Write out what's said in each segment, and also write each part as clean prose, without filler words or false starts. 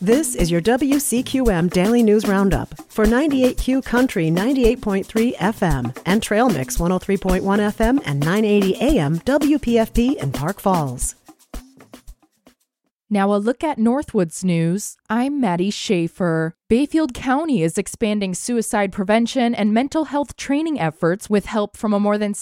This is your WCQM Daily News Roundup for 98Q Country 98.3 FM and Trail Mix 103.1 FM and 980 AM WPFP in Park Falls. Now a look at Northwoods news. I'm Maddie Schaefer. Bayfield County is expanding suicide prevention and mental health training efforts with help from a more than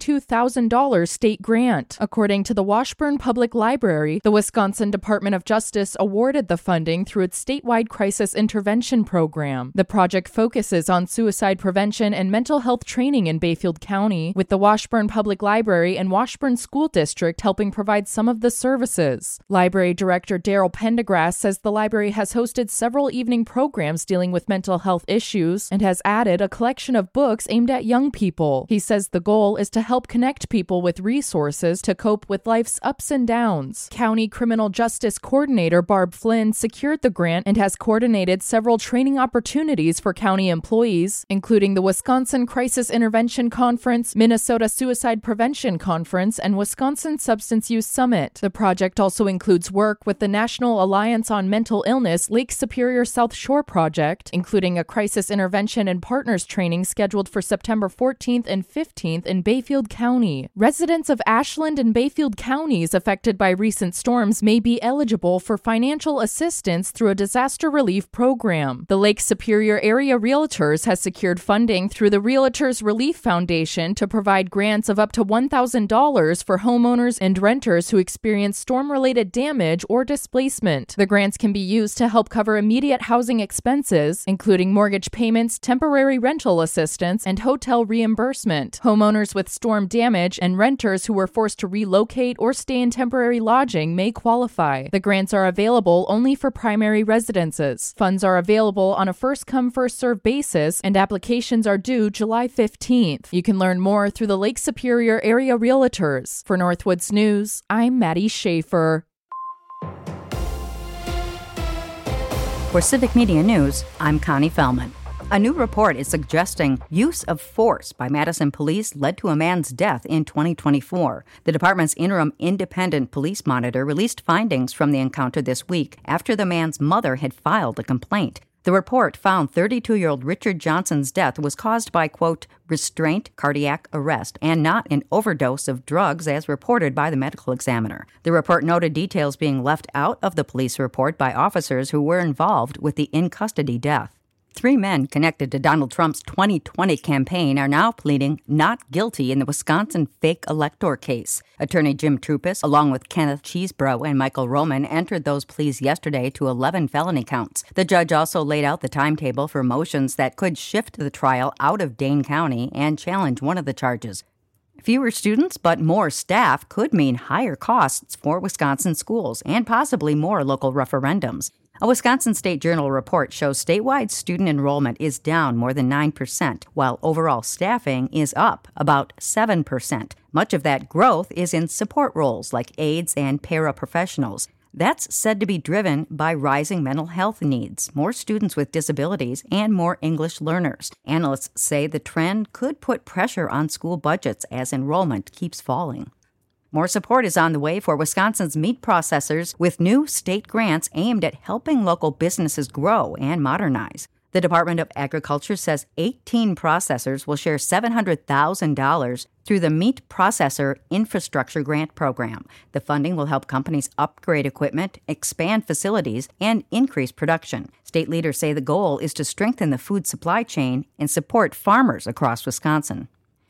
$62,000 state grant. According to the Washburn Public Library, the Wisconsin Department of Justice awarded the funding through its statewide crisis intervention program. The project focuses on suicide prevention and mental health training in Bayfield County, with the Washburn Public Library and Washburn School District helping provide some of the services. Library Director Daryl Pendergrass says the library has hosted several evening programs dealing with mental health issues and has added a collection of books aimed at young people. He says the goal is to help connect people with resources to cope with life's ups and downs. County Criminal Justice Coordinator Barb Flynn secured the grant and has coordinated several training opportunities for county employees, including the Wisconsin Crisis Intervention Conference, Minnesota Suicide Prevention Conference, and Wisconsin Substance Use Summit. The project also includes work with the National Alliance on Mental Illness Lake Superior South Shore project, including a crisis intervention and partners training scheduled for September 14th and 15th in Bayfield County. Residents of Ashland and Bayfield counties affected by recent storms may be eligible for financial assistance through a disaster relief program. The Lake Superior Area Realtors has secured funding through the Realtors Relief Foundation to provide grants of up to $1,000 for homeowners and renters who experience storm-related damage or displacement. The grants can be used to help cover immediate housing expenses, including mortgage payments, temporary rental assistance, and hotel reimbursement. Homeowners with storm damage and renters who were forced to relocate or stay in temporary lodging may qualify. The grants are available only for primary residences. Funds are available on a first-come, first-served basis, and applications are due July 15th. You can learn more through the Lake Superior Area Realtors. For Northwoods News, I'm Maddie Schaefer. For Civic Media News, I'm Connie Fellman. A new report is suggesting use of force by Madison police led to a man's death in 2024. The department's interim independent police monitor released findings from the encounter this week after the man's mother had filed a complaint. The report found 32-year-old Richard Johnson's death was caused by, quote, restraint, cardiac arrest, and not an overdose of drugs as reported by the medical examiner. The report noted details being left out of the police report by officers who were involved with the in-custody death. 3 men connected to Donald Trump's 2020 campaign are now pleading not guilty in the Wisconsin fake elector case. Attorney Jim Troupis, along with Kenneth Chesebro and Michael Roman, entered those pleas yesterday to 11 felony counts. The judge also laid out the timetable for motions that could shift the trial out of Dane County and challenge one of the charges. Fewer students but more staff could mean higher costs for Wisconsin schools and possibly more local referendums. A Wisconsin State Journal report shows statewide student enrollment is down more than 9%, while overall staffing is up about 7%. Much of that growth is in support roles like aides and paraprofessionals. That's said to be driven by rising mental health needs, more students with disabilities, and more English learners. Analysts say the trend could put pressure on school budgets as enrollment keeps falling. More support is on the way for Wisconsin's meat processors with new state grants aimed at helping local businesses grow and modernize. The Department of Agriculture says 18 processors will share $700,000 through the Meat Processor Infrastructure Grant Program. The funding will help companies upgrade equipment, expand facilities, and increase production. State leaders say the goal is to strengthen the food supply chain and support farmers across Wisconsin.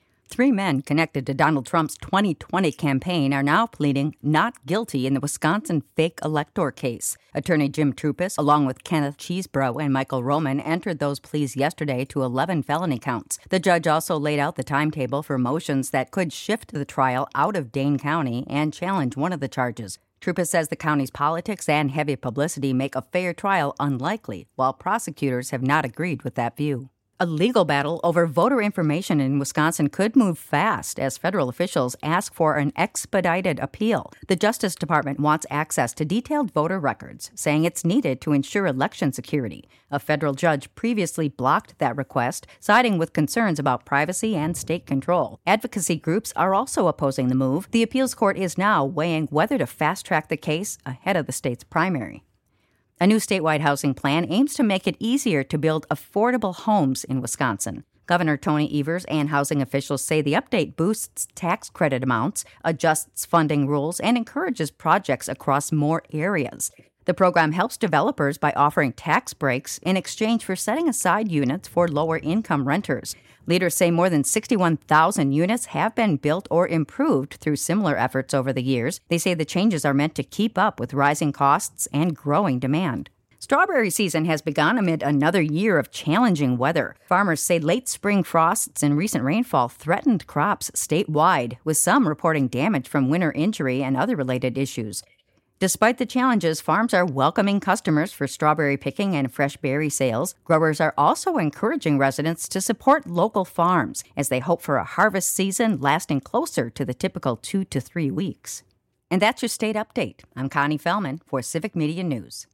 3 men connected to Donald Trump's 2020 campaign are now pleading not guilty in the Wisconsin fake elector case. Attorney Jim Troupis, along with Kenneth Chesebro and Michael Roman, entered those pleas yesterday to 11 felony counts. The judge also laid out the timetable for motions that could shift the trial out of Dane County and challenge one of the charges. Troupis says the county's politics and heavy publicity make a fair trial unlikely, while prosecutors have not agreed with that view. A legal battle over voter information in Wisconsin could move fast as federal officials ask for an expedited appeal. The Justice Department wants access to detailed voter records, saying it's needed to ensure election security. A federal judge previously blocked that request, siding with concerns about privacy and state control. Advocacy groups are also opposing the move. The appeals court is now weighing whether to fast-track the case ahead of the state's primary. A new statewide housing plan aims to make it easier to build affordable homes in Wisconsin. Governor Tony Evers and housing officials say the update boosts tax credit amounts, adjusts funding rules, and encourages projects across more areas. The program helps developers by offering tax breaks in exchange for setting aside units for lower-income renters. Leaders say more than 61,000 units have been built or improved through similar efforts over the years. They say the changes are meant to keep up with rising costs and growing demand. Strawberry season has begun amid another year of challenging weather. Farmers say late spring frosts and recent rainfall threatened crops statewide, with some reporting damage from winter injury and other related issues. Despite the challenges, farms are welcoming customers for strawberry picking and fresh berry sales. Growers are also encouraging residents to support local farms as they hope for a harvest season lasting closer to the typical 2 to 3 weeks. And that's your state update. I'm Connie Fellman for Civic Media News.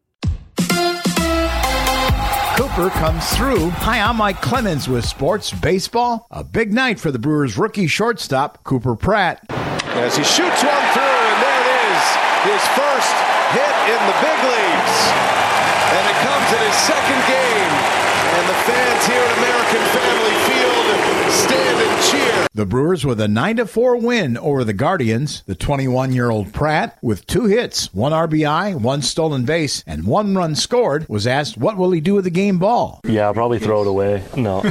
Cooper comes through. Hi, I'm Mike Clemens with Sports Baseball. A big night for the Brewers' rookie shortstop, Cooper Pratt. As he shoots one through, and there it is, his first hit in the big leagues. And it comes in his second game. And the fans here at American Family Field stand and cheer. The Brewers with a 9-4 win over the Guardians. The 21-year-old Pratt, with 2 hits, 1 RBI, 1 stolen base, and 1 run scored, was asked what will he do with the game ball. Yeah, I'll probably throw it away. No,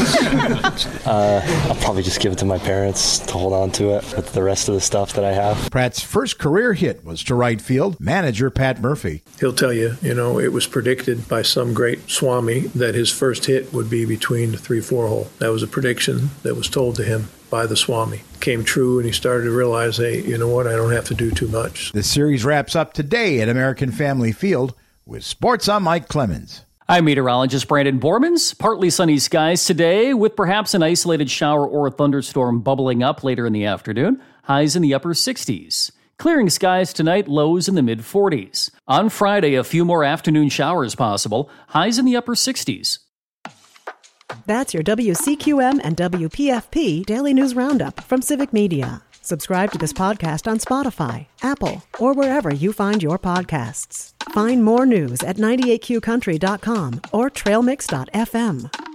I'll probably just give it to my parents to hold on to it with the rest of the stuff that I have. Pratt's first career hit was to right field. Manager Pat Murphy. He'll tell you, it was predicted by some great Swami that his first hit would be between the 3-4 hole. That was a prediction that was told to him by the Swami. Came true, and he started to realize, hey, you know what, I don't have to do too much. The series wraps up today at American Family Field. With sports, I'm Mike Clemens. I'm meteorologist Brandon Bormans. Partly sunny skies today, with perhaps an isolated shower or thunderstorm bubbling up later in the afternoon. Highs in the upper 60s. Clearing skies tonight, lows in the mid-40s. On Friday, a few more afternoon showers possible. Highs in the upper 60s. That's your WCQM and WPFP Daily News Roundup from Civic Media. Subscribe to this podcast on Spotify, Apple, or wherever you find your podcasts. Find more news at 98qcountry.com or trailmix.fm.